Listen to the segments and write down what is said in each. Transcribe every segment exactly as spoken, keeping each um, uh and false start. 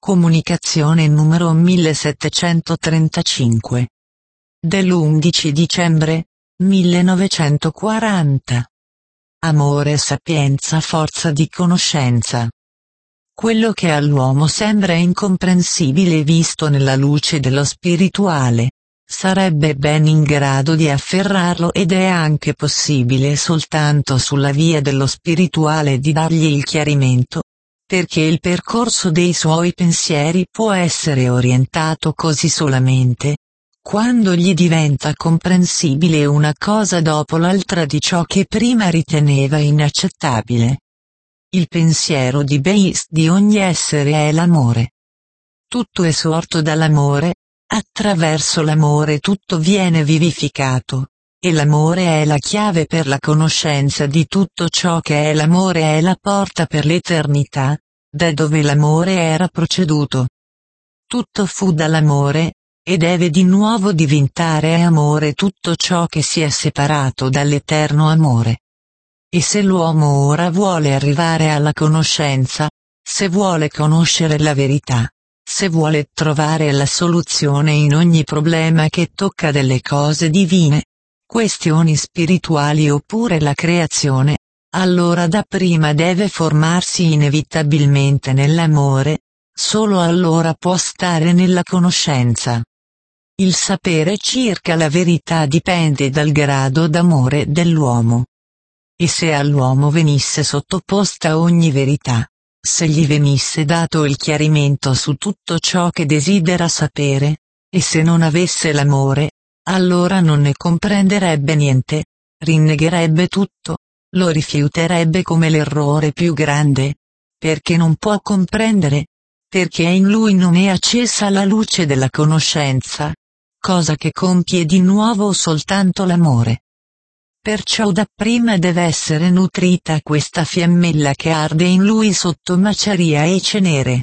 Comunicazione numero millesettecentotrentacinque. Dell'undici dicembre millenovecentoquaranta. Amore, sapienza, forza di conoscenza. Quello che all'uomo sembra incomprensibile visto nella luce dello spirituale, sarebbe ben in grado di afferrarlo ed è anche possibile soltanto sulla via dello spirituale di dargli il chiarimento, perché il percorso dei suoi pensieri può essere orientato così solamente, quando gli diventa comprensibile una cosa dopo l'altra di ciò che prima riteneva inaccettabile. Il pensiero di base di ogni essere è l'amore. Tutto è sorto dall'amore, attraverso l'amore tutto viene vivificato, e l'amore è la chiave per la conoscenza di tutto ciò che è l'amore è la porta per l'eternità, da dove l'amore era proceduto. Tutto fu dall'amore, e deve di nuovo diventare amore tutto ciò che si è separato dall'eterno amore. E se l'uomo ora vuole arrivare alla conoscenza, se vuole conoscere la verità, se vuole trovare la soluzione in ogni problema che tocca delle cose divine, questioni spirituali oppure la creazione, allora dapprima deve formarsi inevitabilmente nell'amore, solo allora può stare nella conoscenza. Il sapere circa la verità dipende dal grado d'amore dell'uomo. E se all'uomo venisse sottoposta ogni verità, se gli venisse dato il chiarimento su tutto ciò che desidera sapere, e se non avesse l'amore, allora non ne comprenderebbe niente, rinnegherebbe tutto, lo rifiuterebbe come l'errore più grande, perché non può comprendere, perché in lui non è accesa la luce della conoscenza, cosa che compie di nuovo soltanto l'amore. Perciò dapprima deve essere nutrita questa fiammella che arde in lui sotto maceria e cenere.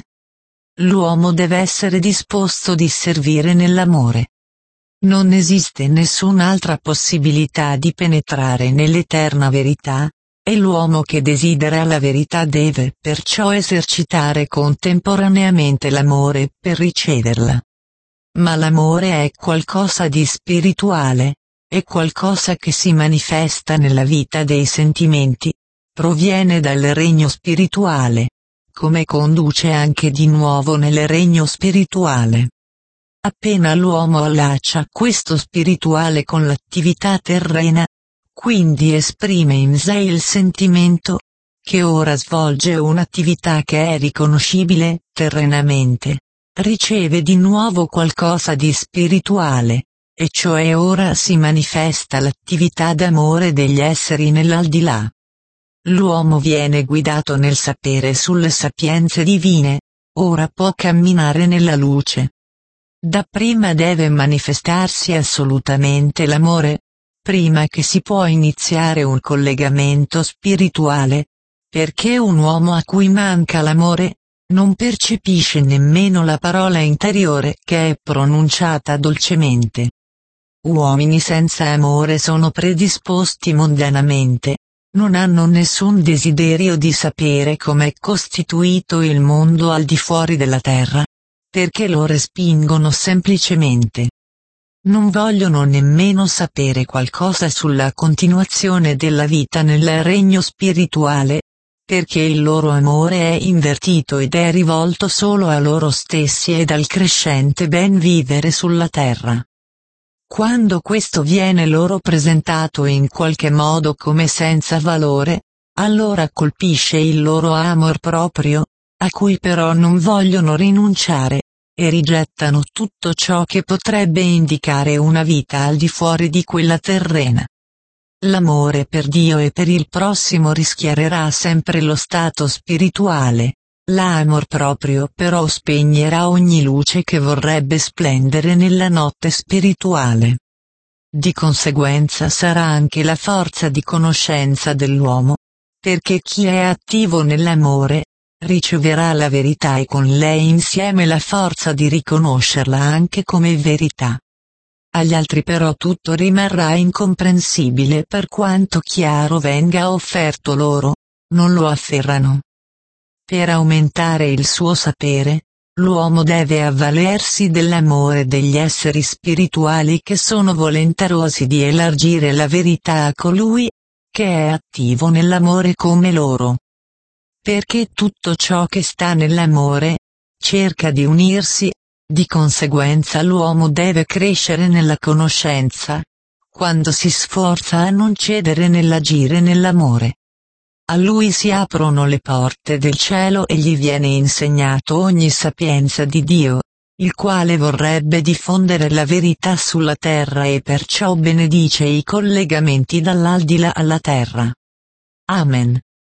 L'uomo deve essere disposto di servire nell'amore. Non esiste nessun'altra possibilità di penetrare nell'eterna verità, e l'uomo che desidera la verità deve perciò esercitare contemporaneamente l'amore per riceverla. Ma l'amore è qualcosa di spirituale, è qualcosa che si manifesta nella vita dei sentimenti, proviene dal regno spirituale, come conduce anche di nuovo nel regno spirituale. Appena l'uomo allaccia questo spirituale con l'attività terrena, quindi esprime in sé il sentimento, che ora svolge un'attività che è riconoscibile terrenamente, riceve di nuovo qualcosa di spirituale, e cioè ora si manifesta l'attività d'amore degli esseri nell'aldilà. L'uomo viene guidato nel sapere sulle sapienze divine, ora può camminare nella luce. Dapprima deve manifestarsi assolutamente l'amore, prima che si può iniziare un collegamento spirituale, perché un uomo a cui manca l'amore, non percepisce nemmeno la parola interiore che è pronunciata dolcemente. Uomini senza amore sono predisposti mondanamente, non hanno nessun desiderio di sapere com'è costituito il mondo al di fuori della terra, perché lo respingono semplicemente. Non vogliono nemmeno sapere qualcosa sulla continuazione della vita nel regno spirituale, perché il loro amore è invertito ed è rivolto solo a loro stessi ed al crescente ben vivere sulla terra. Quando questo viene loro presentato in qualche modo come senza valore, allora colpisce il loro amor proprio, a cui però non vogliono rinunciare, e rigettano tutto ciò che potrebbe indicare una vita al di fuori di quella terrena. L'amore per Dio e per il prossimo rischiarerà sempre lo stato spirituale, l'amor proprio però spegnerà ogni luce che vorrebbe splendere nella notte spirituale. Di conseguenza sarà anche la forza di conoscenza dell'uomo, perché chi è attivo nell'amore, riceverà la verità e con lei insieme la forza di riconoscerla anche come verità. Agli altri però tutto rimarrà incomprensibile per quanto chiaro venga offerto loro, non lo afferrano. Per aumentare il suo sapere, l'uomo deve avvalersi dell'amore degli esseri spirituali che sono volenterosi di elargire la verità a colui che è attivo nell'amore come loro. Perché tutto ciò che sta nell'amore cerca di unirsi, di conseguenza l'uomo deve crescere nella conoscenza, quando si sforza a non cedere nell'agire nell'amore. A lui si aprono le porte del cielo e gli viene insegnato ogni sapienza di Dio, il quale vorrebbe diffondere la verità sulla terra e perciò benedice i collegamenti dall'aldilà alla terra. Amen.